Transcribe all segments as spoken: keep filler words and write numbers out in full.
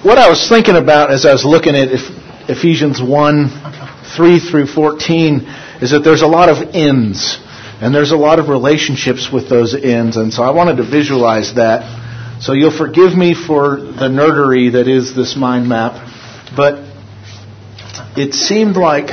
what I was thinking about as I was looking at Ephesians one, three through fourteen is that there's a lot of ends. And there's a lot of relationships with those ends. And so I wanted to visualize that. So you'll forgive me for the nerdery that is this mind map. But it seemed like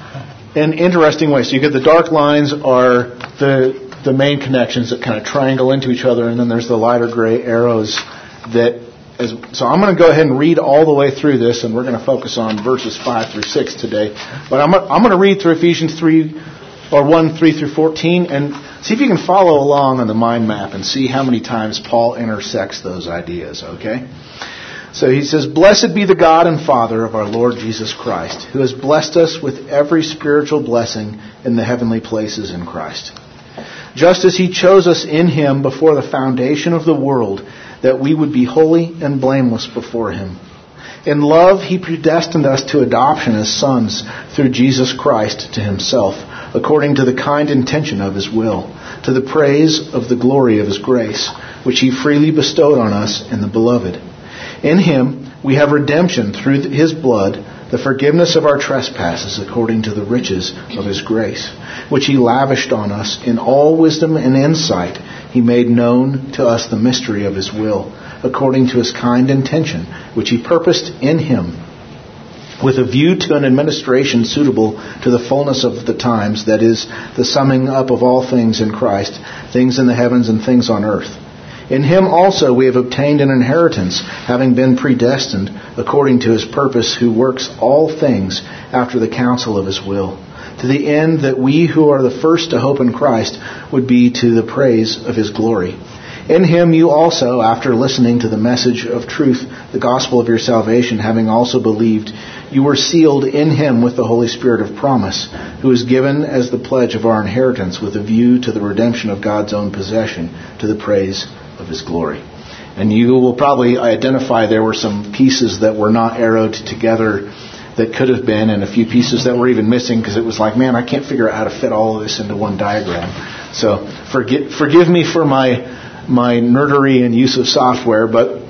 an interesting way. So you get the dark lines are the the main connections that kind of triangle into each other. And then there's the lighter gray arrows that... As, so I'm going to go ahead and read all the way through this. And we're going to focus on verses five through six today. But I'm, I'm going to read through Ephesians three... or one, three through fourteen, and see if you can follow along on the mind map and see how many times Paul intersects those ideas, okay? So he says, "Blessed be the God and Father of our Lord Jesus Christ, who has blessed us with every spiritual blessing in the heavenly places in Christ. Just as He chose us in Him before the foundation of the world, that we would be holy and blameless before Him. In love, He predestined us to adoption as sons through Jesus Christ to Himself, according to the kind intention of His will, to the praise of the glory of His grace, which He freely bestowed on us in the Beloved. In Him we have redemption through His blood, the forgiveness of our trespasses, according to the riches of His grace, which He lavished on us in all wisdom and insight. He made known to us the mystery of His will, according to His kind intention, which He purposed in Him, with a view to an administration suitable to the fullness of the times, that is, the summing up of all things in Christ, things in the heavens and things on earth. In Him also we have obtained an inheritance, having been predestined according to His purpose, who works all things after the counsel of His will, to the end that we who are the first to hope in Christ would be to the praise of His glory. In Him you also, after listening to the message of truth, the gospel of your salvation, having also believed, you were sealed in Him with the Holy Spirit of promise, who is given as the pledge of our inheritance, with a view to the redemption of God's own possession, to the praise of His glory." And you will probably identify there were some pieces that were not arrowed together that could have been, and a few pieces that were even missing, because it was like, man, I can't figure out how to fit all of this into one diagram. So forgive, forgive me for my my nerdery and use of software, but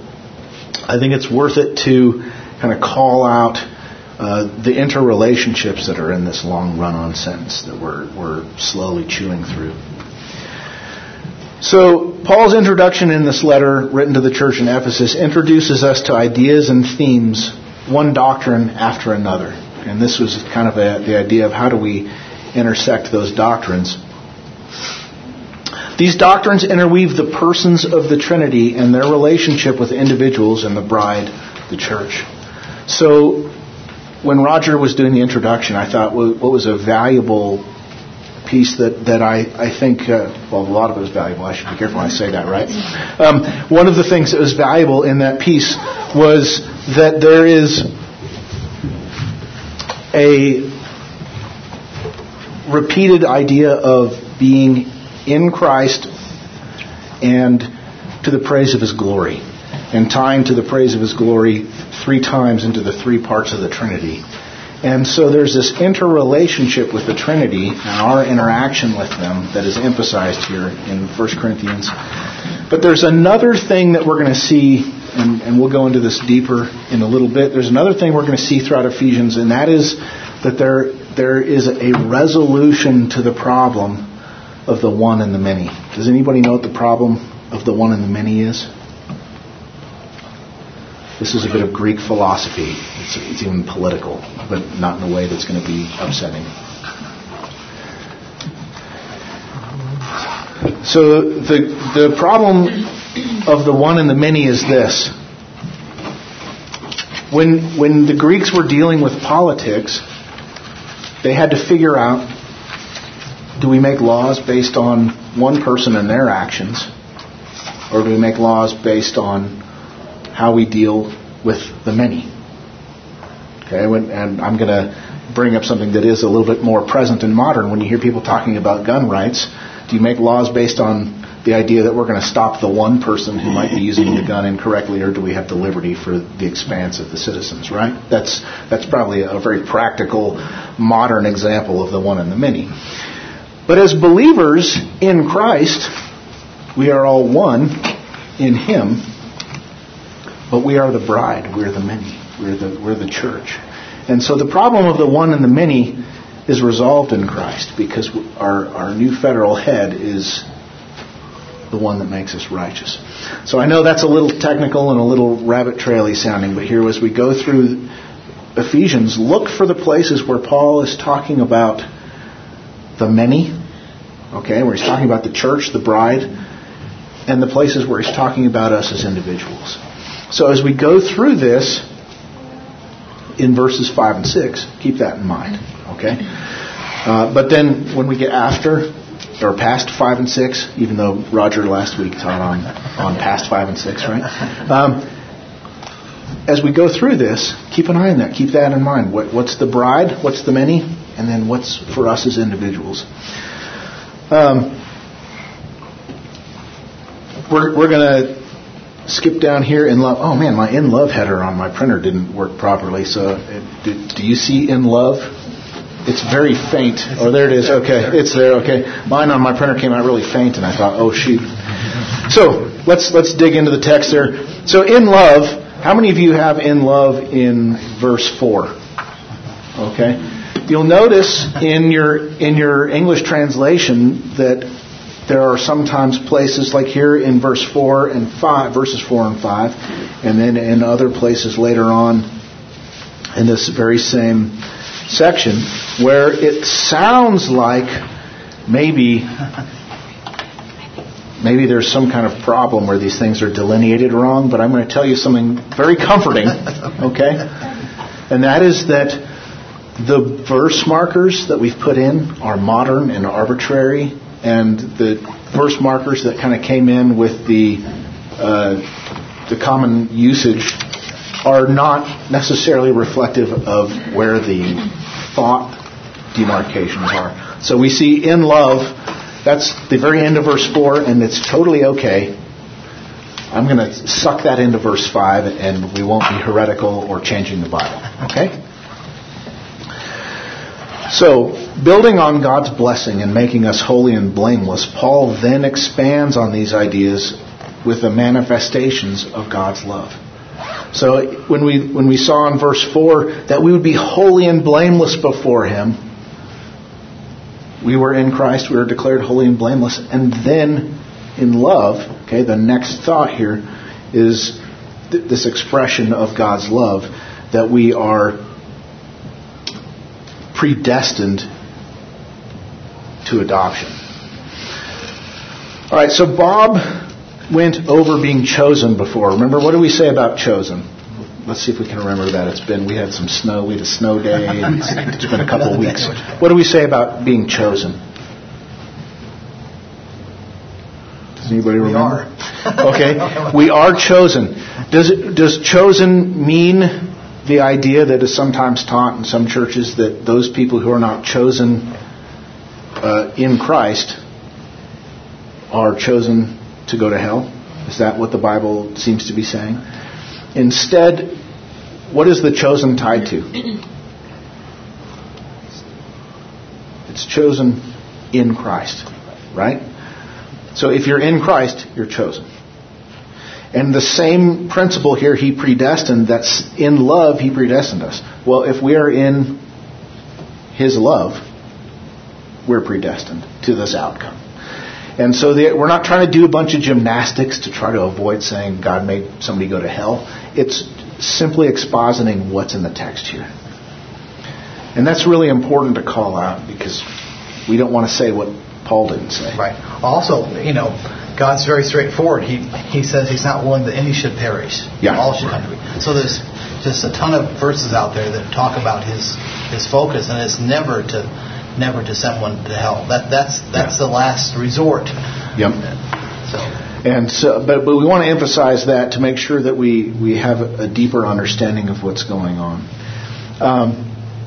I think it's worth it to kind of call out uh, the interrelationships that are in this long run-on sentence that we're, we're slowly chewing through. So Paul's introduction in this letter written to the church in Ephesus introduces us to ideas and themes, one doctrine after another. And this was kind of a, the idea of how do we intersect those doctrines. These doctrines interweave the persons of the Trinity and their relationship with individuals and the bride, the church. So when Roger was doing the introduction, I thought what was a valuable piece that, that I, I think, uh, well, a lot of it was valuable. I should be careful when I say that, right? Um, one of the things that was valuable in that piece was that there is a repeated idea of being in Christ and to the praise of His glory, and tying to the praise of His glory three times into the three parts of the Trinity. And so there's this interrelationship with the Trinity and our interaction with them that is emphasized here in First Corinthians. But there's another thing that we're going to see, and, and we'll go into this deeper in a little bit. There's another thing we're going to see throughout Ephesians, and that is that there there is a resolution to the problem of the one and the many. Does anybody know what the problem of the one and the many is? This is a bit of Greek philosophy. It's, it's even political, but not in a way that's going to be upsetting. So the the problem of the one and the many is this. When when the Greeks were dealing with politics, they had to figure out, do we make laws based on one person and their actions, or do we make laws based on how we deal with the many? Okay, when, and I'm going to bring up something that is a little bit more present and modern. When you hear people talking about gun rights, do you make laws based on the idea that we're going to stop the one person who might be using the gun incorrectly, or do we have the liberty for the expanse of the citizens, right? That's that's probably a very practical, modern example of the one and the many. But as believers in Christ, we are all one in Him. but we are the bride. We're the many. We're the we're the church. And so the problem of the one and the many is resolved in Christ, because our, our new federal head is the one that makes us righteous. So I know that's a little technical and a little rabbit traily sounding, but here as we go through Ephesians, look for the places where Paul is talking about the many, okay, where he's talking about the church, the bride, and the places where he's talking about us as individuals. So as we go through this in verses five and six, keep that in mind, okay? Uh, but then when we get after or past five and six, even though Roger last week taught on on past five and six, right? Um, as we go through this, keep an eye on that. Keep that in mind. What, what's the bride? What's the many? And then what's for us as individuals? Um, we're we're going to skip down here in love. Oh man, my in love header on my printer didn't work properly. So it, do, do you see in love? It's very faint. Oh, there it is. Okay, it's there. Okay, mine on my printer came out really faint, and I thought, oh shoot. So let's let's dig into the text there. So in love, how many of you have in love in verse four? Okay, you'll notice in your in your English translation that there are sometimes places like here in verse four and five, verses four and five, and then in other places later on in this very same section where it sounds like maybe maybe there's some kind of problem where these things are delineated wrong, but I'm going to tell you something very comforting, okay? And that is that the verse markers that we've put in are modern and arbitrary, and the verse markers that kind of came in with the uh, the common usage are not necessarily reflective of where the thought demarcations are. So we see in love, that's the very end of verse four, and it's totally okay. I'm going to suck that into verse five, and we won't be heretical or changing the Bible. Okay? So, building on God's blessing and making us holy and blameless, Paul then expands on these ideas with the manifestations of God's love. So when we when we saw in verse four that we would be holy and blameless before Him, we were in Christ, we were declared holy and blameless. And then in love, okay, the next thought here is th- this expression of God's love, that we are predestined to adoption. All right, so Bob went over being chosen before. Remember, what do we say about chosen? Let's see if we can remember that. It's been, we had some snow, we had a snow day, and it's, it's been a couple of weeks. What do we say about being chosen? Does anybody remember? We are. Okay, we are chosen. Does it, does chosen mean the idea that is sometimes taught in some churches that those people who are not chosen uh, in Christ are chosen to go to hell? Is that what the Bible seems to be saying? Instead, what is the chosen tied to? It's chosen in Christ, right? So if you're in Christ, you're chosen. And the same principle here, He predestined, that's in love, He predestined us. Well, if we are in His love, we're predestined to this outcome. And so the, we're not trying to do a bunch of gymnastics to try to avoid saying God made somebody go to hell. It's simply expositing what's in the text here. And that's really important to call out, because we don't want to say what Paul didn't say. Right. Also, you know, God's very straightforward. He He says He's not willing that any should perish. Yeah. All should come to me. So there's just a ton of verses out there that talk about His His focus, and it's never to never to send one to hell. That that's that's yeah. the last resort. Yep. So. And so, but but we want to emphasize that to make sure that we we have a deeper understanding of what's going on. Um,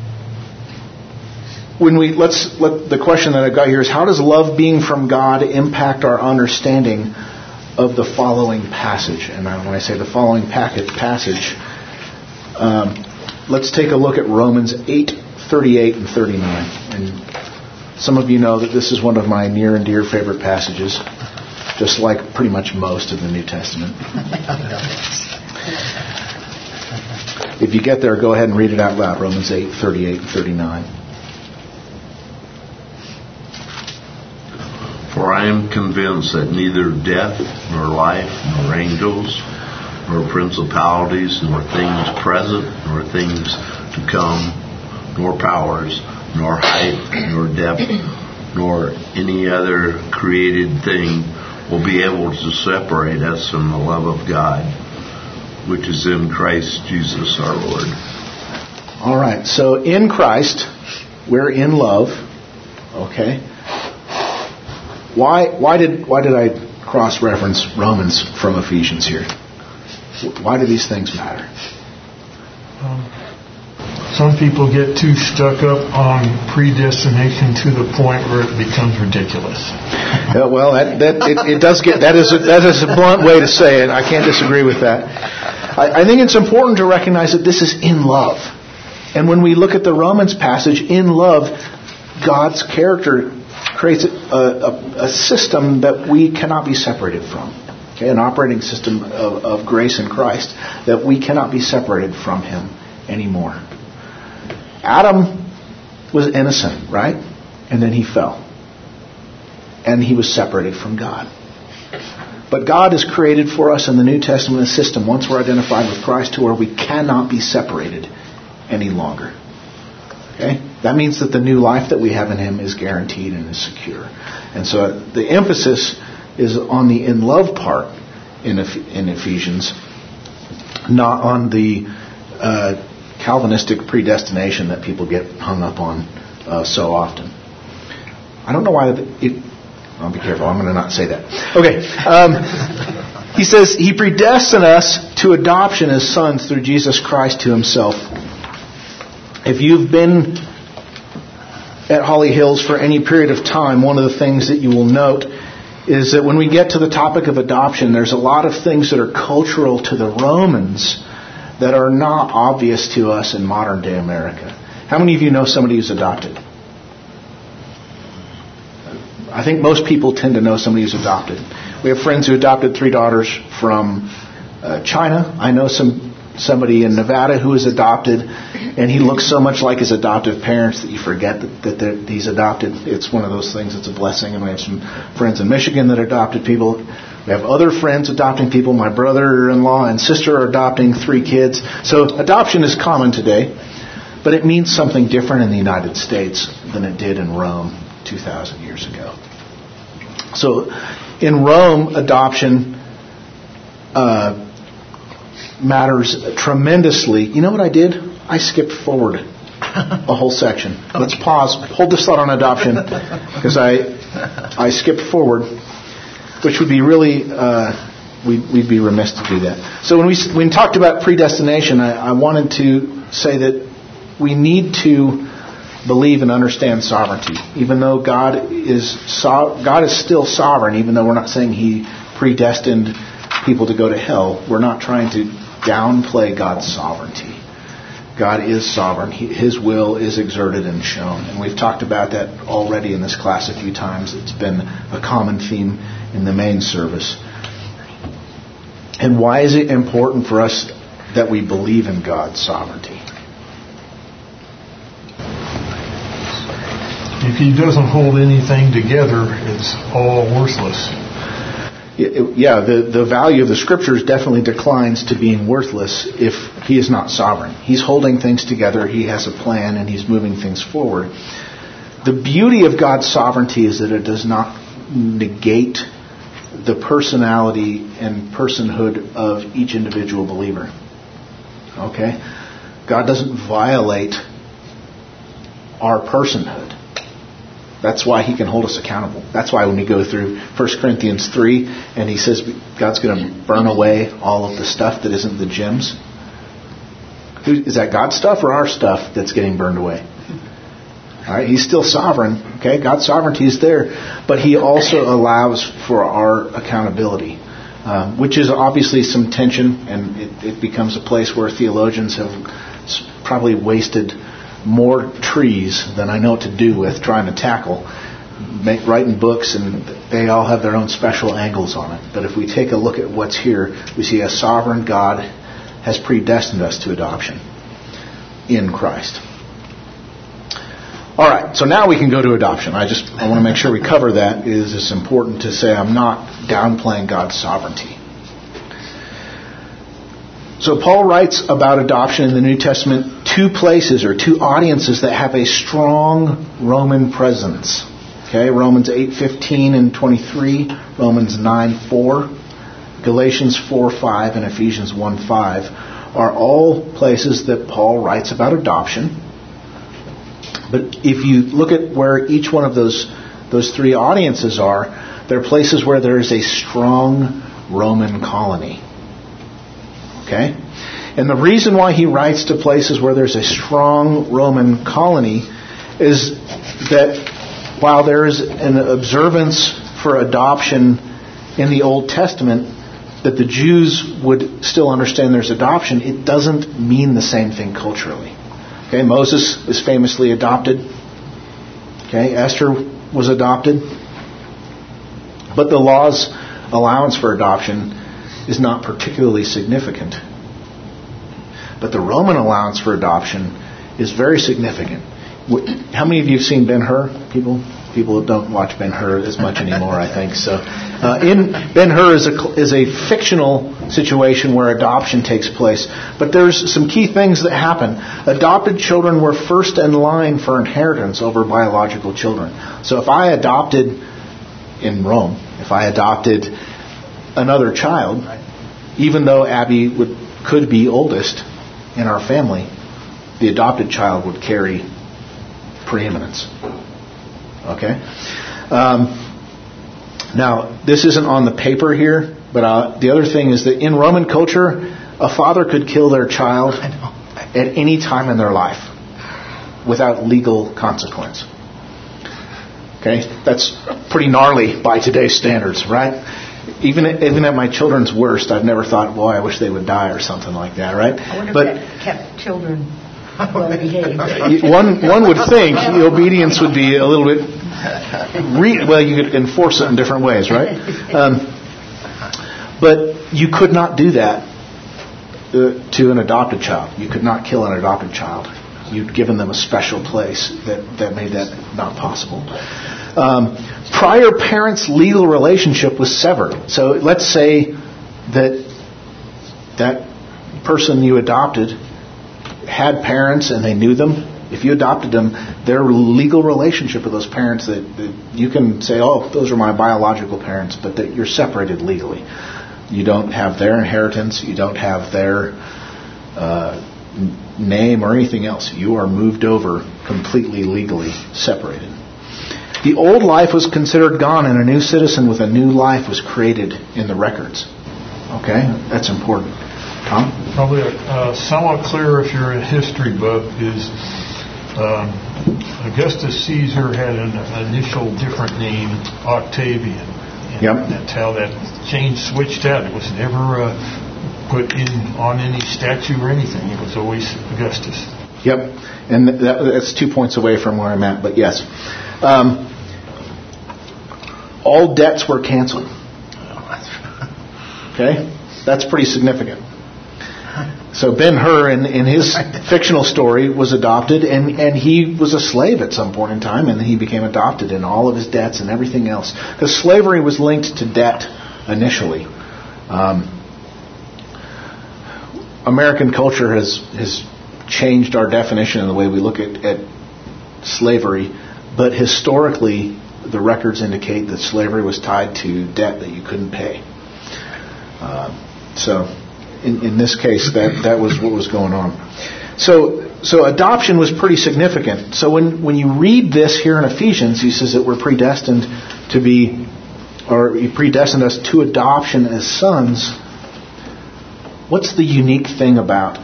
when we let's let the question that I've got here is, how does love being from God impact our understanding of the following passage? And when I say the following packet passage, um, let's take a look at Romans eight thirty-eight and thirty-nine. And some of you know that this is one of my near and dear favorite passages, just like pretty much most of the New Testament. If you get there, go ahead and read it out loud, Romans eight, thirty-eight and thirty-nine. For I am convinced that neither death, nor life, nor angels, nor principalities, nor things present, nor things to come, nor powers, nor height, nor depth, nor any other created thing will be able to separate us from the love of God, which is in Christ Jesus our Lord. All right, so in Christ, we're in love. Okay. Why why did why did I cross-reference Romans from Ephesians here? Why do these things matter? Um, some people get too stuck up on predestination to the point where it becomes ridiculous. Yeah, well, that, that it, it does get that is a, that is a blunt way to say it. I can't disagree with that. I, I think it's important to recognize that this is in love, and when we look at the Romans passage, in love, God's character creates a, a, a system that we cannot be separated from. Okay, an operating system of, of grace in Christ that we cannot be separated from Him anymore. Adam was innocent, right? And then he fell. And he was separated from God. But God has created for us in the New Testament a system, once we're identified with Christ, to where we cannot be separated any longer. Okay? That means that the new life that we have in Him is guaranteed and is secure. And so the emphasis is on the in love part in in Ephesians, not on the uh, Calvinistic predestination that people get hung up on uh, so often. I don't know why it... I'll be careful. I'm going to not say that. Okay. Um, he says, He predestined us to adoption as sons through Jesus Christ to Himself. If you've been at Holly Hills for any period of time, one of the things that you will note is that when we get to the topic of adoption, there's a lot of things that are cultural to the Romans that are not obvious to us in modern day America. How many of you know somebody who's adopted? I think most people tend to know somebody who's adopted. We have friends who adopted three daughters from uh, China. I know some somebody in Nevada who is adopted, and he looks so much like his adoptive parents that you forget that, that he's adopted. It's one of those things that's a blessing. And we have some friends in Michigan that adopted people. We have other friends adopting people. My brother-in-law and sister are adopting three kids. So adoption is common today, but it means something different in the United States than it did in Rome two thousand years ago. So in Rome, adoption uh, matters tremendously. You know what I did? I skipped forward a whole section. Let's pause. Hold this thought on adoption, because I I skipped forward, which would be really, uh, we'd, we'd be remiss to do that. So when we when we talked about predestination, I, I wanted to say that we need to believe and understand sovereignty. Even though God is so, God is still sovereign, even though we're not saying He predestined people to go to hell, we're not trying to downplay God's sovereignty. God is sovereign. He, His will is exerted and shown. And we've talked about that already in this class a few times. It's been a common theme in the main service. And why is it important for us that we believe in God's sovereignty? If He doesn't hold anything together, it's all worthless. Yeah, the, the value of the Scriptures definitely declines to being worthless if He is not sovereign. He's holding things together, He has a plan, and He's moving things forward. The beauty of God's sovereignty is that it does not negate the personality and personhood of each individual believer. Okay? God doesn't violate our personhood. That's why He can hold us accountable. That's why when we go through First Corinthians three and He says God's going to burn away all of the stuff that isn't the gems. Is that God's stuff or our stuff that's getting burned away? All right, He's still sovereign. Okay, God's sovereignty is there, but He also allows for our accountability, um, which is obviously some tension, and it, it becomes a place where theologians have probably wasted more trees than I know what to do with trying to tackle, make, writing books, and they all have their own special angles on it. But if we take a look at what's here, we see a sovereign God has predestined us to adoption in Christ. All right, so now we can go to adoption. I just I want to make sure we cover that. It is it's important to say I'm not downplaying God's sovereignty. So Paul writes about adoption in the New Testament two places or two audiences that have a strong Roman presence. Okay, Romans eight fifteen and twenty-three, Romans nine four, Galatians four five, and Ephesians one five are all places that Paul writes about adoption. But if you look at where each one of those those three audiences are, they're places where there is a strong Roman colony. Okay? And the reason why he writes to places where there's a strong Roman colony is that while there is an observance for adoption in the Old Testament, that the Jews would still understand there's adoption, it doesn't mean the same thing culturally. Okay, Moses is famously adopted. Okay, Esther was adopted. But the law's allowance for adoption is not particularly significant. But the Roman allowance for adoption is very significant. How many of you have seen Ben-Hur? People people don't watch Ben-Hur as much anymore, I think. So, uh, in Ben-Hur is a is a fictional situation where adoption takes place. But there's some key things that happen. Adopted children were first in line for inheritance over biological children. So if I adopted in Rome, if I adopted another child, even though Abby would could be oldest in our family, the adopted child would carry preeminence. Okay? Um, now, this isn't on the paper here, but uh, the other thing is that in Roman culture, a father could kill their child at any time in their life without legal consequence. Okay? That's pretty gnarly by today's standards, right? Even even at my children's worst, I've never thought, boy, I wish they would die or something like that, right? I wonder but if that kept children well behaved. One one would think the obedience would be a little bit re- well, you could enforce it in different ways, right? Um, but you could not do that uh, to an adopted child. You could not kill an adopted child. You'd given them a special place that, that made that not possible. Um, prior parents' legal relationship was severed. So let's say that that person you adopted had parents and they knew them. If you adopted them, their legal relationship with those parents, that, that you can say, oh, those are my biological parents, but that you're separated legally. You don't have their inheritance. You don't have their uh, name or anything else. You are moved over completely legally separated. The old life was considered gone and a new citizen with a new life was created in the records. Okay? That's important. Tom? Probably uh, somewhat clearer if you're a history buff is um, Augustus Caesar had an initial different name, Octavian. And yep. That's how that change switched out. It was never uh, put in on any statue or anything. It was always Augustus. Yep. And that, that's two points away from where I'm at, but yes. Um, all debts were canceled. Okay? That's pretty significant. So Ben-Hur, in, in his fictional story, was adopted, and, and he was a slave at some point in time, and he became adopted in all of his debts and everything else. Because slavery was linked to debt initially. Um, American culture has, has changed our definition and the way we look at, at slavery, but historically, the records indicate that slavery was tied to debt that you couldn't pay. Uh, so... In, in this case, that, that was what was going on. So so adoption was pretty significant. So when, when you read this here in Ephesians, he says that we're predestined to be, or he predestined us to adoption as sons. What's the unique thing about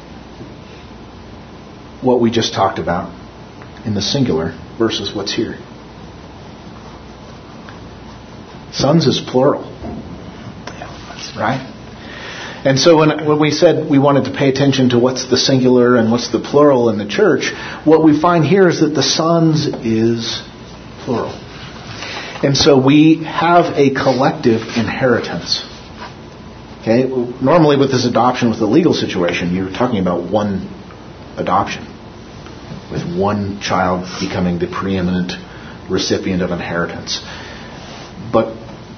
what we just talked about in the singular versus what's here? Sons is plural. Right? And so when when we said we wanted to pay attention to what's the singular and what's the plural in the church, what we find here is that the sons is plural. And so we have a collective inheritance. Okay, normally with this adoption, with the legal situation, you're talking about one adoption, with one child becoming the preeminent recipient of inheritance. But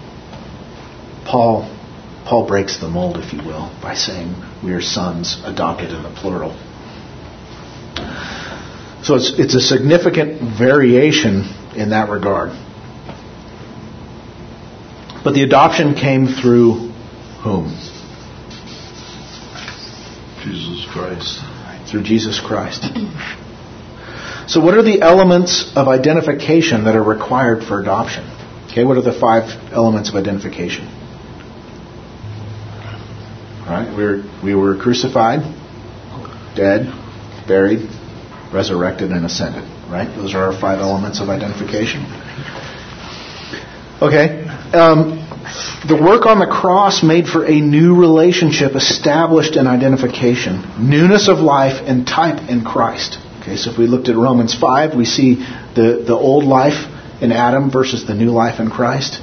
Paul Paul breaks the mold, if you will, by saying we are sons adopted in the plural. So it's it's a significant variation in that regard. But the adoption came through whom? Jesus Christ. Through Jesus Christ. So what are the elements of identification that are required for adoption? Okay, what are the five elements of identification? All right, we were, we were crucified, dead, buried, resurrected, and ascended. Right? Those are our five elements of identification. Okay. Um, the work on the cross made for a new relationship established in identification, newness of life and type in Christ. Okay, so if we looked at Romans five, we see the, the old life in Adam versus the new life in Christ.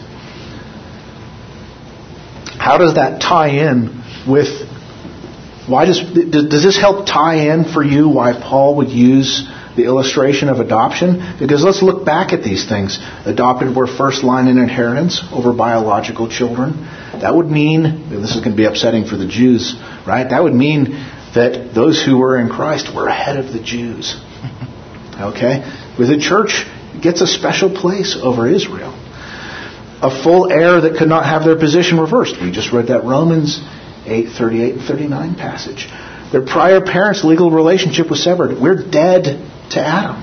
How does that tie in with, why does, does this help tie in for you why Paul would use the illustration of adoption? Because let's look back at these things. Adopted were first line in inheritance over biological children. That would mean, and this is going to be upsetting for the Jews, right? That would mean that those who were in Christ were ahead of the Jews. Okay? With the church gets a special place over Israel. A full heir that could not have their position reversed. We just read that Romans eight, thirty-eight and thirty-nine passage. Their prior parents' legal relationship was severed. We're dead to Adam.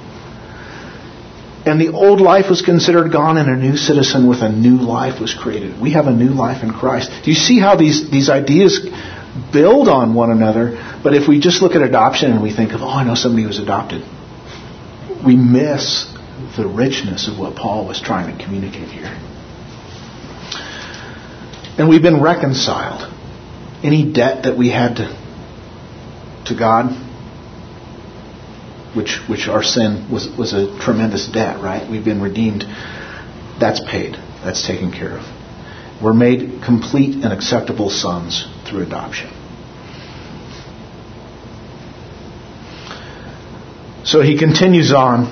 And the old life was considered gone and a new citizen with a new life was created. We have a new life in Christ. Do you see how these, these ideas build on one another? But if we just look at adoption and we think of, oh, I know somebody who was adopted, we miss the richness of what Paul was trying to communicate here. And we've been reconciled. Any debt that we had to, to God, which which our sin was, was a tremendous debt, right? We've been redeemed. That's paid. That's taken care of. We're made complete and acceptable sons through adoption. So he continues on,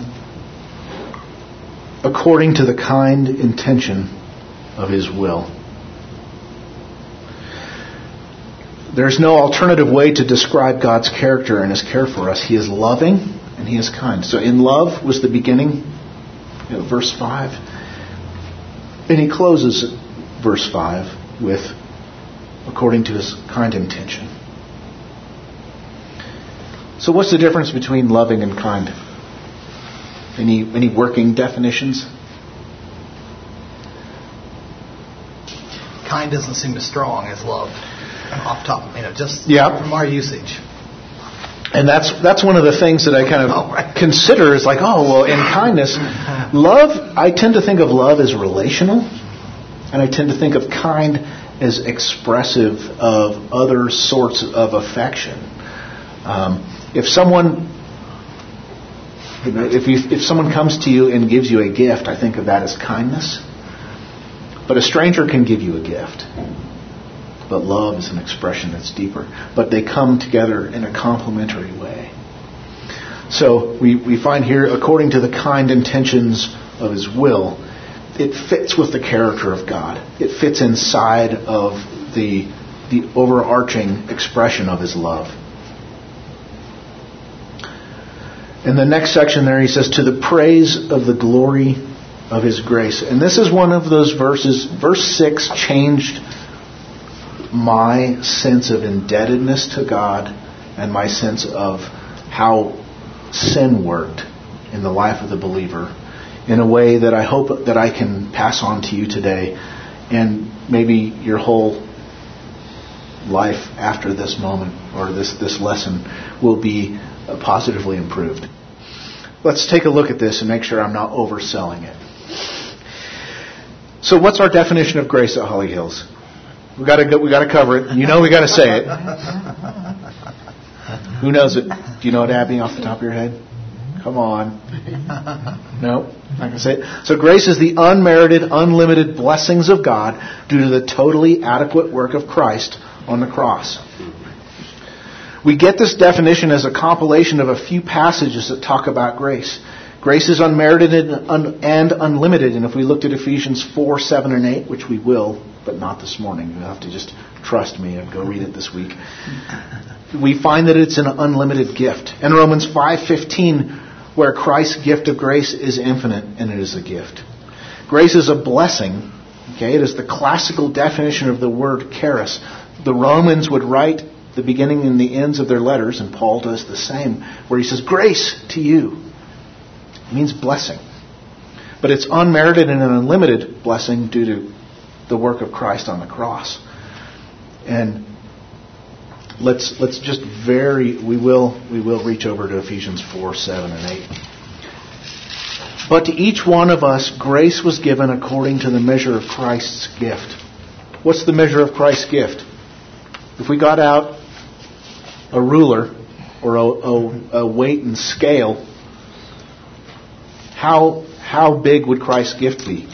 according to the kind intention of his will. There's no alternative way to describe God's character and his care for us. He is loving and he is kind. So in love was the beginning, you know, verse five. And he closes verse five with, according to his kind intention. So what's the difference between loving and kind? Any any working definitions? Kind doesn't seem as strong as love. Off top, you know, just yeah. from our usage. And that's that's one of the things that I kind of oh, right. consider is like, oh, well, in kindness, love, I tend to think of love as relational, and I tend to think of kind as expressive of other sorts of affection. Um, if someone, you know, if you, if someone comes to you and gives you a gift, I think of that as kindness. But a stranger can give you a gift. But love is an expression that's deeper. But they come together in a complementary way. So we, we find here, according to the kind intentions of his will, it fits with the character of God. It fits inside of the, the overarching expression of his love. In the next section there he says, to the praise of the glory of his grace. And this is one of those verses. Verse six changed my sense of indebtedness to God and my sense of how sin worked in the life of the believer in a way that I hope that I can pass on to you today, and maybe your whole life after this moment or this, this lesson will be positively improved. Let's take a look at this and make sure I'm not overselling it. So what's our definition of grace at Holly Hills? We got to we got to cover it. You know we got to say it. Who knows it? Do you know it, Abby, off the top of your head? Come on. No, not going to say it. So grace is the unmerited, unlimited blessings of God due to the totally adequate work of Christ on the cross. We get this definition as a compilation of a few passages that talk about grace. Grace is unmerited and, un- and unlimited. And if we looked at Ephesians four, seven, and eight, which we will, but not this morning, you'll have to just trust me and go read it this week. We find that it's an unlimited gift. And Romans five fifteen, where Christ's gift of grace is infinite and it is a gift. Grace is a blessing. Okay, it is the classical definition of the word charis. The Romans would write the beginning and the ends of their letters, and Paul does the same, where he says, grace to you. It means blessing. But it's unmerited and an unlimited blessing due to the work of Christ on the cross. And let's let's just very we will we will reach over to Ephesians four, seven, and eight. But to each one of us grace was given according to the measure of Christ's gift. What's the measure of Christ's gift? If we got out a ruler or a, a, a weight and scale, how how big would Christ's gift be?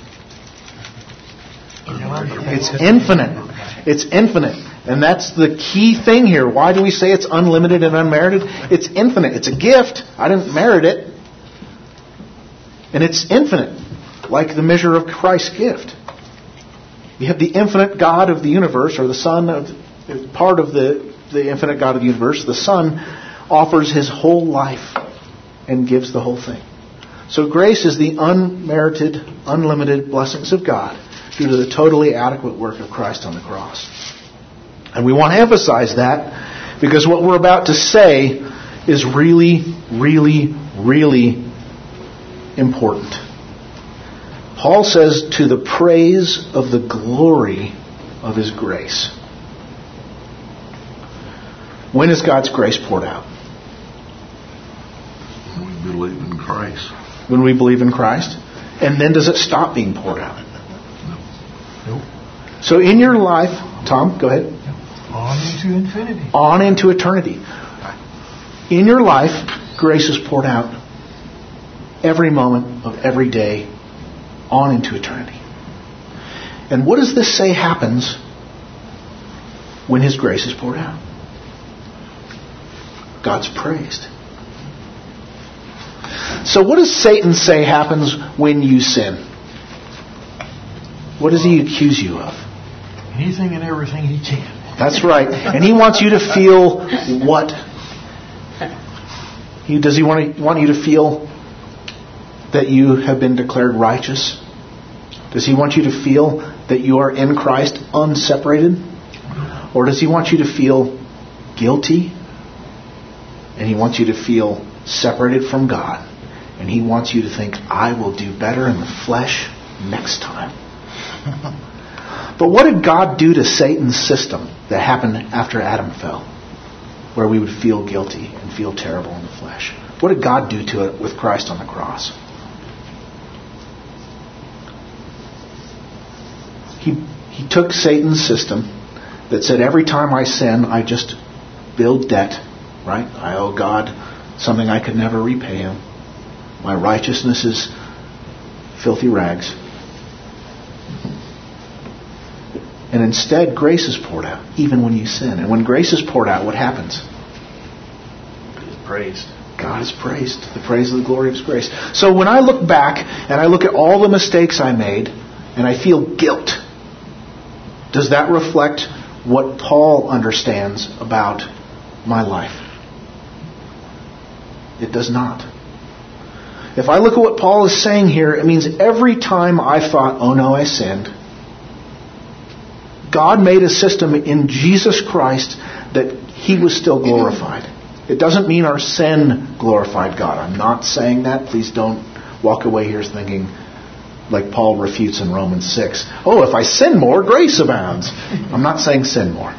It's infinite. It's infinite. And that's the key thing here. Why do we say it's unlimited and unmerited? It's infinite. It's a gift. I didn't merit it. And it's infinite, like the measure of Christ's gift. You have the infinite God of the universe, or the Son of part of the, the infinite God of the universe. The Son offers His whole life and gives the whole thing. So grace is the unmerited, unlimited blessings of God due to the totally adequate work of Christ on the cross. And we want to emphasize that because what we're about to say is really, really, really important. Paul says, to the praise of the glory of His grace. When is God's grace poured out? When we believe in Christ. When we believe in Christ? And then does it stop being poured out? Nope. So in your life, Tom, go ahead. On into infinity. On into eternity. In your life, grace is poured out every moment of every day on into eternity. And what does this say happens when His grace is poured out? God's praised. So what does Satan say happens when you sin? What does he accuse you of? Anything and everything he can. That's right. And he wants you to feel what? He, does he want, to, want you to feel that you have been declared righteous? Does he want you to feel that you are in Christ unseparated? Or does he want you to feel guilty? And he wants you to feel separated from God. And he wants you to think, I will do better in the flesh next time. But what did God do to Satan's system that happened after Adam fell? Where we would feel guilty and feel terrible in the flesh. What did God do to it with Christ on the cross? He, he took Satan's system that said every time I sin, I just build debt. Right? I owe God something I could never repay Him. My righteousness is filthy rags. And instead, grace is poured out, even when you sin. And when grace is poured out, what happens? God is praised. God is praised. The praise of the glory of His grace. So when I look back and I look at all the mistakes I made and I feel guilt, does that reflect what Paul understands about my life? It does not. If I look at what Paul is saying here, it means every time I thought, oh no, I sinned, God made a system in Jesus Christ that He was still glorified. It doesn't mean our sin glorified God. I'm not saying that. Please don't walk away here thinking, like Paul refutes in Romans six, oh, if I sin more, grace abounds. I'm not saying sin more.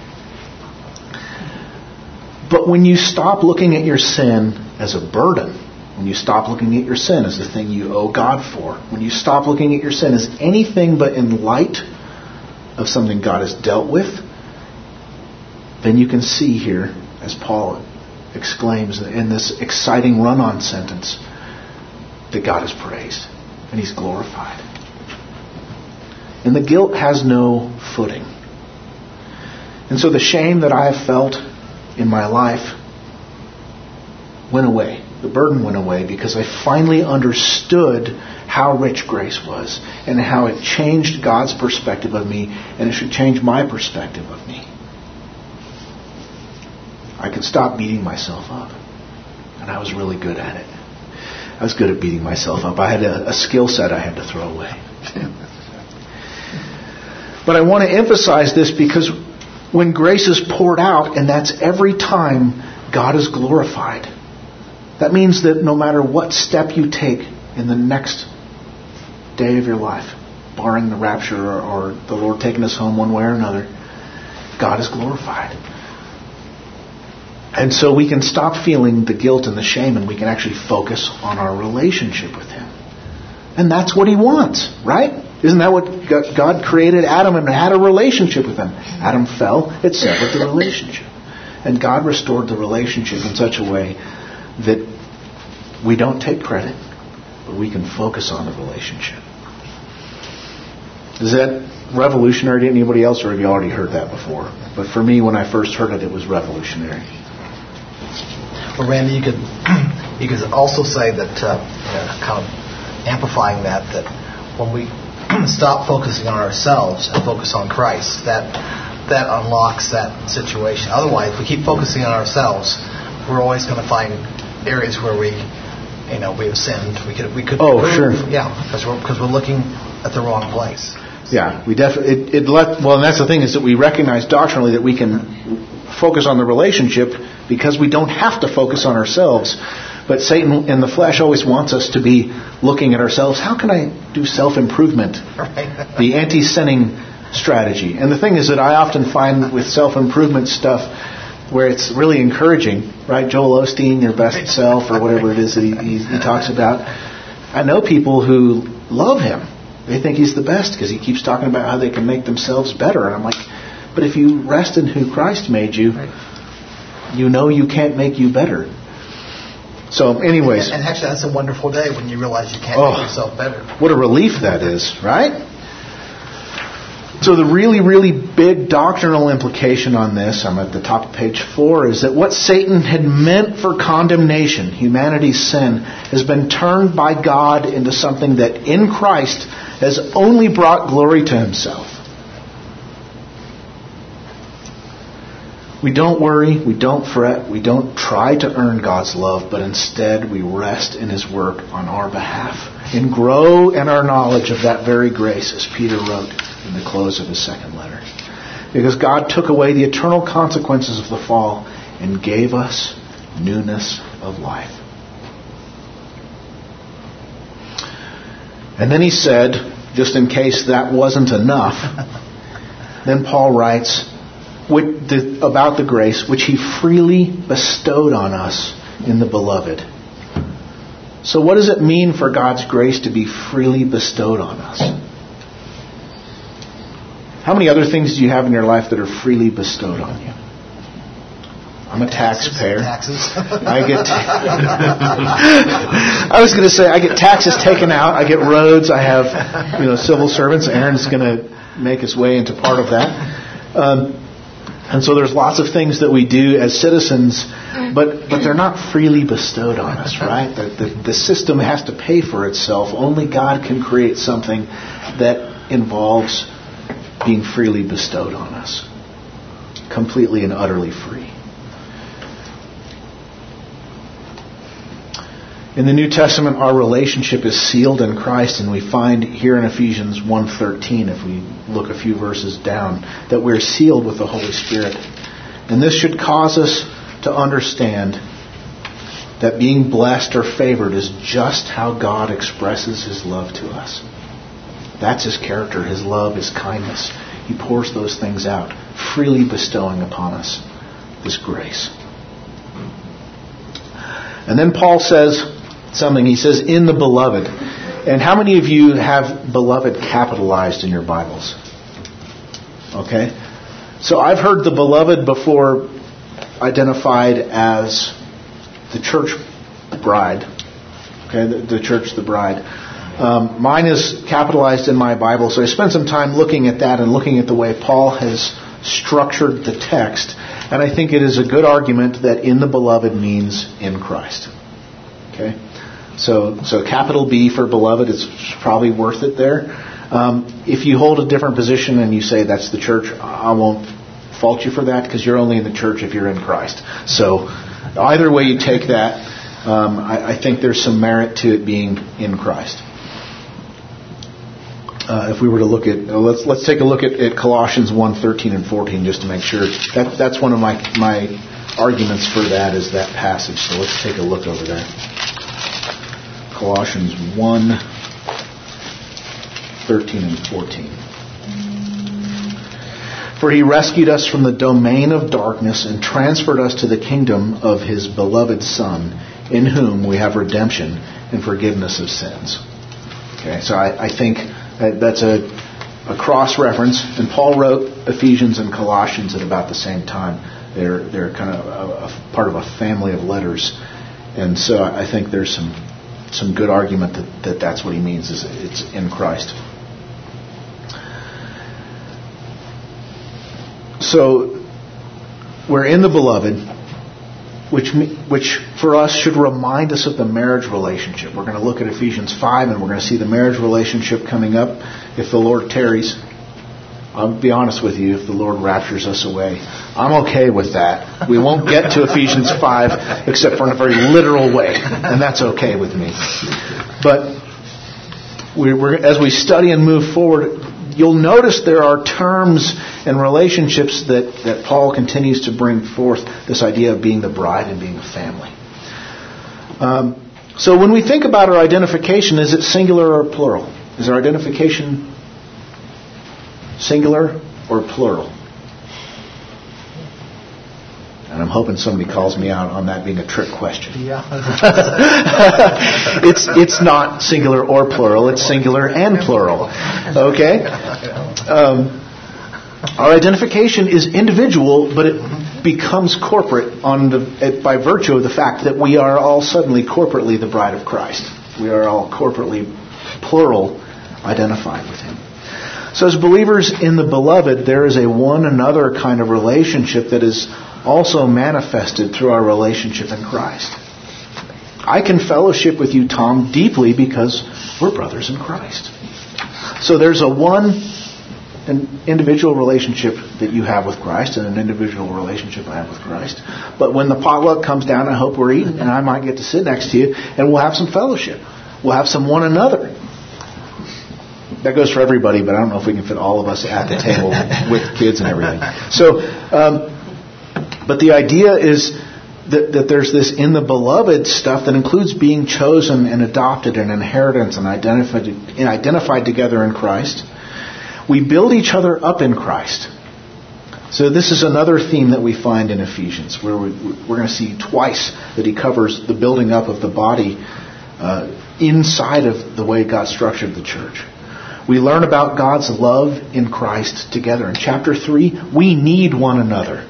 But when you stop looking at your sin as a burden, when you stop looking at your sin as the thing you owe God for, when you stop looking at your sin as anything but in light of something God has dealt with, then you can see here, as Paul exclaims in this exciting run-on sentence, that God is praised and He's glorified. And the guilt has no footing. And so the shame that I have felt in my life went away. The burden went away because I finally understood how rich grace was and how it changed God's perspective of me, and it should change my perspective of me. I could stop beating myself up. And I was really good at it. I was good at beating myself up. I had a, a skill set I had to throw away. But I want to emphasize this because when grace is poured out, and that's every time, God is glorified. That means that no matter what step you take in the next day of your life, barring the rapture or, or the Lord taking us home one way or another, God is glorified. And so we can stop feeling the guilt and the shame, and we can actually focus on our relationship with Him. And that's what He wants, right? Isn't that what God created Adam and had a relationship with him? Adam fell, it severed the relationship. And God restored the relationship in such a way that we don't take credit, but we can focus on the relationship. Is that revolutionary to anybody else, or have you already heard that before? But for me, when I first heard it, it was revolutionary. Well, Randy, you could you could also say that, uh, you know, kind of amplifying that, that when we stop focusing on ourselves and focus on Christ, that that unlocks that situation. Otherwise, if we keep focusing on ourselves, we're always going to find areas where we, you know, we have sinned. We could, we could. Oh, sure. Yeah, because we're because we're looking at the wrong place. Yeah, we definitely. It, it let well, and that's the thing, is that we recognize doctrinally that we can focus on the relationship because we don't have to focus on ourselves. But Satan in the flesh always wants us to be looking at ourselves. How can I do self-improvement? Right. The anti-sinning strategy. And the thing is that I often find with self-improvement stuff where it's really encouraging, right? Joel Osteen, your best self, or whatever it is that he, he, he talks about. I know people who love him. They think he's the best because he keeps talking about how they can make themselves better. And I'm like, but if you rest in who Christ made you, you know you can't make you better. So anyways. And, and actually that's a wonderful day when you realize you can't oh, make yourself better. What a relief that is, right? So the really, really big doctrinal implication on this, I'm at the top of page four, is that what Satan had meant for condemnation, humanity's sin, has been turned by God into something that in Christ has only brought glory to Himself. We don't worry, we don't fret, we don't try to earn God's love, but instead we rest in His work on our behalf and grow in our knowledge of that very grace, as Peter wrote in the close of his second letter. Because God took away the eternal consequences of the fall and gave us newness of life. And then he said, just in case that wasn't enough, then Paul writes with the, about the grace which He freely bestowed on us in the Beloved. So what does it mean for God's grace to be freely bestowed on us? How many other things do you have in your life that are freely bestowed on you? I'm a taxpayer. Taxes. I get. I was going to say I get taxes taken out. I get roads. I have, you know, civil servants. Aaron's going to make his way into part of that. Um, and so there's lots of things that we do as citizens, but but they're not freely bestowed on us, right? The, the, the system has to pay for itself. Only God can create something that involves being freely bestowed on us, completely and utterly free. In the New Testament, our relationship is sealed in Christ, and we find here in Ephesians one thirteen, if we look a few verses down, that we're sealed with the Holy Spirit. And this should cause us to understand that being blessed or favored is just how God expresses His love to us. That's His character, His love, His kindness. He pours those things out, freely bestowing upon us this grace. And then Paul says something. He says, in the Beloved. And how many of you have Beloved capitalized in your Bibles? Okay. So I've heard the Beloved before identified as the church bride, Okay, the, the church, the bride. Um, mine is capitalized in my Bible, so I spent some time looking at that and looking at the way Paul has structured the text. And I think it is a good argument that in the beloved means in Christ. Okay? So, so capital B for beloved is probably worth it there. Um, if you hold a different position and you say that's the church, I won't fault you for that, because you're only in the church if you're in Christ. So either way you take that, um, I, I think there's some merit to it being in Christ. Uh, if we were to look at, uh, let's let's take a look at, at Colossians one, thirteen and fourteen just to make sure. That, that's one of my my arguments for that is that passage. So let's take a look over there. Colossians one, thirteen and fourteen. For he rescued us from the domain of darkness and transferred us to the kingdom of his beloved Son, in whom we have redemption and forgiveness of sins. Okay, so I, I think that that's a, a cross-reference. And Paul wrote Ephesians and Colossians at about the same time. They're they're kind of a, a part of a family of letters. And so I think there's some some good argument that, that that's what he means, is it's in Christ. So we're in the beloved, which which for us should remind us of the marriage relationship. We're going to look at Ephesians five, and we're going to see the marriage relationship coming up if the Lord tarries. I'll be honest with you, if the Lord raptures us away, I'm okay with that. We won't get to Ephesians five except for in a very literal way, and that's okay with me. But we, we're, as we study and move forward, you'll notice there are terms and relationships that, that Paul continues to bring forth, this idea of being the bride and being a family. Um, so when we think about our identification, is it singular or plural? Is our identification singular or plural? And I'm hoping somebody calls me out on that being a trick question. Yeah. it's it's not singular or plural. It's singular and plural. Okay? Um, our identification is individual, but it becomes corporate on the, by virtue of the fact that we are all suddenly corporately the bride of Christ. We are all corporately, plural, identified with Him. So as believers in the beloved, there is a one another kind of relationship that is also manifested through our relationship in Christ. I can fellowship with you, Tom, deeply because we're brothers in Christ. So there's a one an individual relationship that you have with Christ and an individual relationship I have with Christ. But when the potluck comes down, I hope we're eating, and I might get to sit next to you, and we'll have some fellowship. We'll have some one another. That goes for everybody, but I don't know if we can fit all of us at the table with kids and everything. So, um, but the idea is that, that there's this in the beloved stuff that includes being chosen and adopted and inheritance and identified, and identified together in Christ. We build each other up in Christ. So this is another theme that we find in Ephesians, where we, we're going to see twice that he covers the building up of the body uh, inside of the way God structured the church. We learn about God's love in Christ together. In chapter three, we need one another.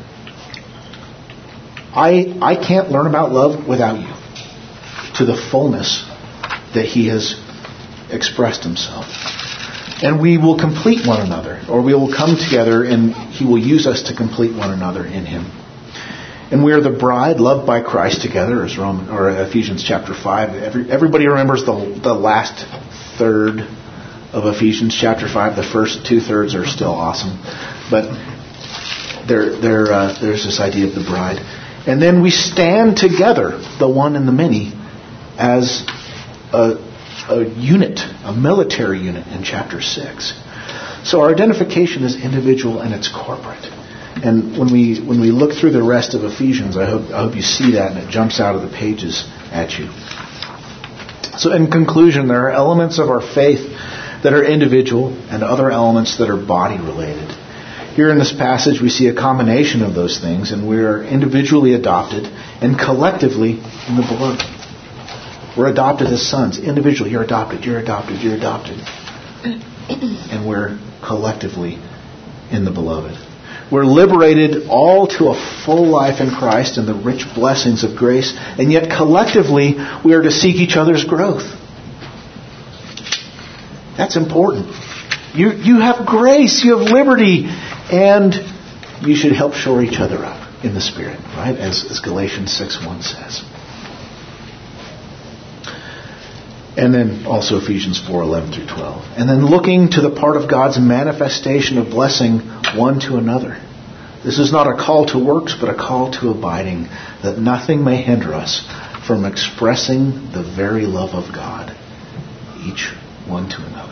I I can't learn about love without you to the fullness that He has expressed Himself. And we will complete one another, or we will come together and He will use us to complete one another in Him. And we are the bride loved by Christ together, as Roman or Ephesians chapter five. Every, everybody remembers the the last third of Ephesians chapter five. The first two thirds are still awesome, but there there uh, there's this idea of the bride, and then we stand together, the one and the many, as a. a unit, a military unit in chapter six. So our identification is individual and it's corporate. And when we when we look through the rest of Ephesians, I hope I hope you see that and it jumps out of the pages at you. So in conclusion, there are elements of our faith that are individual and other elements that are body related. Here in this passage we see a combination of those things, and we are individually adopted and collectively in the beloved. We're adopted as sons. Individually, you're adopted, you're adopted, you're adopted. And we're collectively in the beloved. We're liberated all to a full life in Christ and the rich blessings of grace, and yet collectively we are to seek each other's growth. That's important. You you have grace, you have liberty, and you should help shore each other up in the Spirit, right? As, as Galatians six one says. And then also Ephesians four eleven through twelve. And then looking to the part of God's manifestation of blessing one to another. This is not a call to works, but a call to abiding, that nothing may hinder us from expressing the very love of God, each one to another.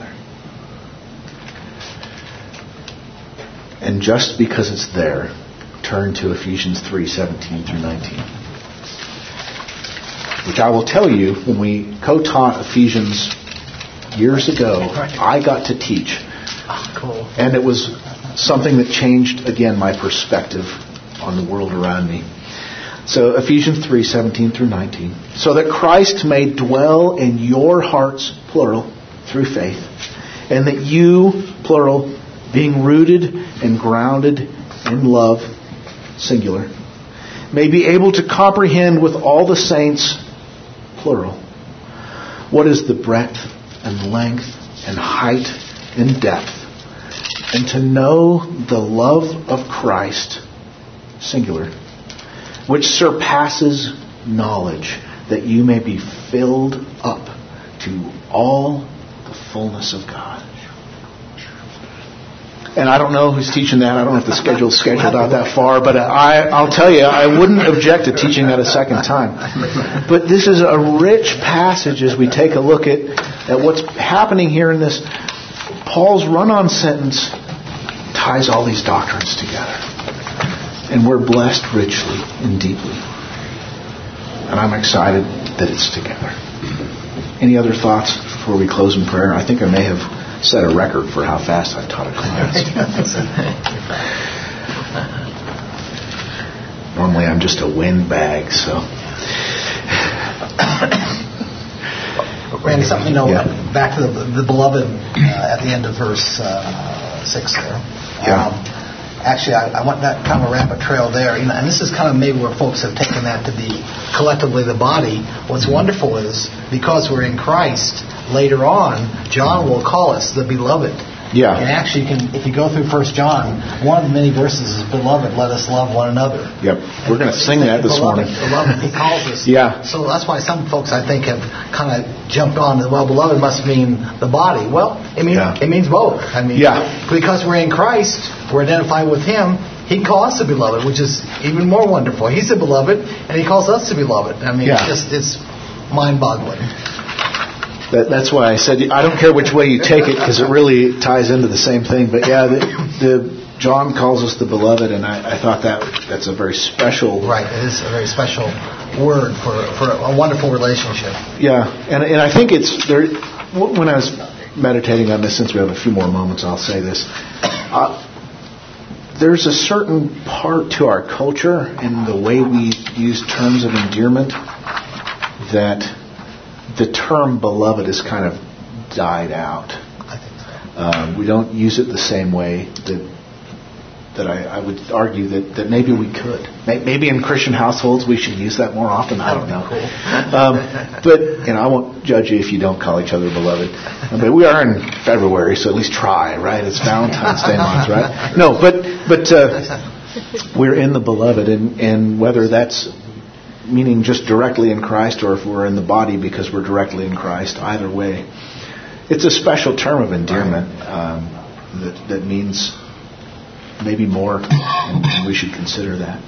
And just because it's there, turn to Ephesians three seventeen through nineteen. Which I will tell you, when we co-taught Ephesians years ago, I got to teach. Oh, cool. And it was something that changed, again, my perspective on the world around me. So Ephesians three seventeen through nineteen. So that Christ may dwell in your hearts, plural, through faith. And that you, plural, being rooted and grounded in love, singular, may be able to comprehend with all the saints, plural, what is the breadth and length and height and depth, and to know the love of Christ, singular, which surpasses knowledge, that you may be filled up to all the fullness of God. And I don't know who's teaching that. I don't know if the schedule's scheduled out that far. But I, I'll tell you, I wouldn't object to teaching that a second time. But this is a rich passage as we take a look at, at what's happening here in this. Paul's run-on sentence ties all these doctrines together. And we're blessed richly and deeply. And I'm excited that it's together. Any other thoughts before we close in prayer? I think I may have set a record for how fast I've taught a class. Normally I'm just a windbag, so. Randy, something, you know, Yeah. back to the, the beloved uh, at the end of verse uh, six there. Yeah. Um, actually, I, I went that kind of a rabbit trail there, you know, and this is kind of maybe where folks have taken that to be collectively the body. What's wonderful is because we're in Christ, later on, John will call us the beloved. Yeah. And actually, you can, if you go through First John, one of the many verses is, "Beloved, let us love one another." Yep. We're going to sing that this beloved, morning. Beloved, he calls us. Yeah. So that's why some folks, I think, have kind of jumped on that, well, beloved must mean the body. Well, it means, Yeah. it means both. I mean, Yeah. because we're in Christ, we're identified with Him, He calls us the beloved, which is even more wonderful. He's the beloved, and He calls us the beloved. I mean, Yeah. it's just, it's mind-boggling. That, that's why I said I don't care which way you take it, because it really ties into the same thing. But yeah, the, the John calls us the beloved, and I, I thought that that's a very special. Right, it is a very special word for for a wonderful relationship. Yeah, and and I think it's there. When I was meditating on this, since we have a few more moments, I'll say this. Uh, there's a certain part to our culture and the way we use terms of endearment that the term beloved has kind of died out. I think so. Uh, we don't use it the same way that that I, I would argue that, that maybe we could. Maybe in Christian households we should use that more often. I don't know. Um, but you know, I won't judge you if you don't call each other beloved. But we are in February, so at least try, right? It's Valentine's Day month, right? No, but but uh, we're in the beloved, and, and whether that's meaning just directly in Christ, or if we're in the body because we're directly in Christ, either way, it's a special term of endearment um, that that means maybe more, and we should consider that.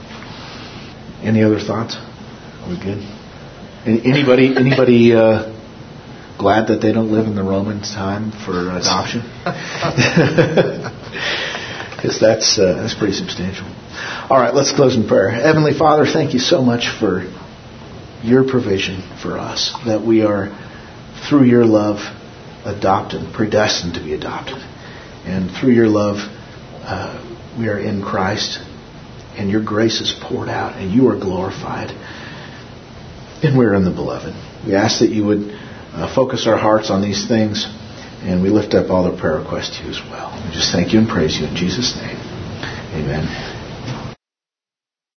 Any other thoughts? Are we good? Any, anybody anybody uh, glad that they don't live in the Roman time for adoption? Because that's uh, that's pretty substantial. All right, let's close in prayer. Heavenly Father, thank you so much for your provision for us, that we are, through your love, adopted, predestined to be adopted. And through your love, uh, we are in Christ, and your grace is poured out, and you are glorified. And we're in the beloved. We ask that you would uh, focus our hearts on these things, and we lift up all the prayer requests to you as well. We just thank you and praise you in Jesus' name. Amen.